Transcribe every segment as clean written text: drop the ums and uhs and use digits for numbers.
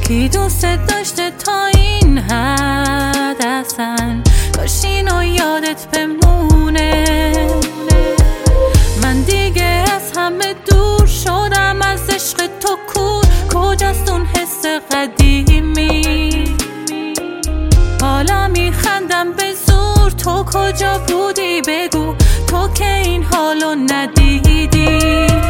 کی دوست داشته تا این حد اصلا، کاش اینو یادت بمونه. من دیگه از همه دور شدم، از عشق تو کجاست اون حس قدیمی؟ حالا میخندم به زور، تو کجا بودی بگو، تو که این حالو ندیدی.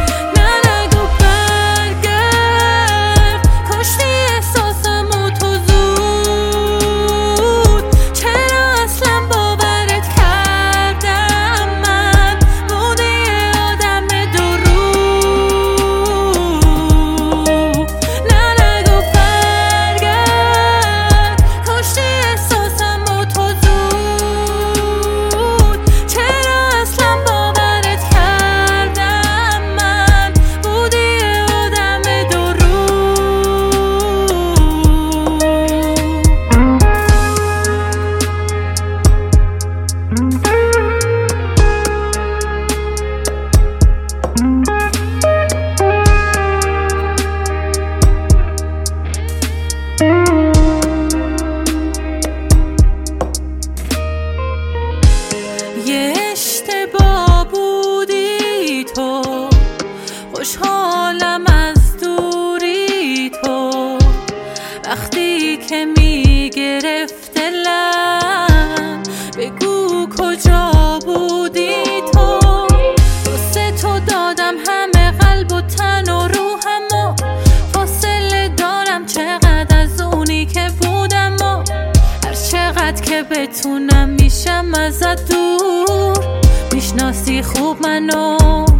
یه اشتباه بودی تو، خوشحالم از دوری تو، وقتی که میگرفت دلم بگو کجا بودی تو. واسه تو دادم همه قلب و تن و روحم و فاصله دارم چقدر از اونی که بودم و هر چقدر که بتونم میشم ازت دور. میشناسی خوب منو،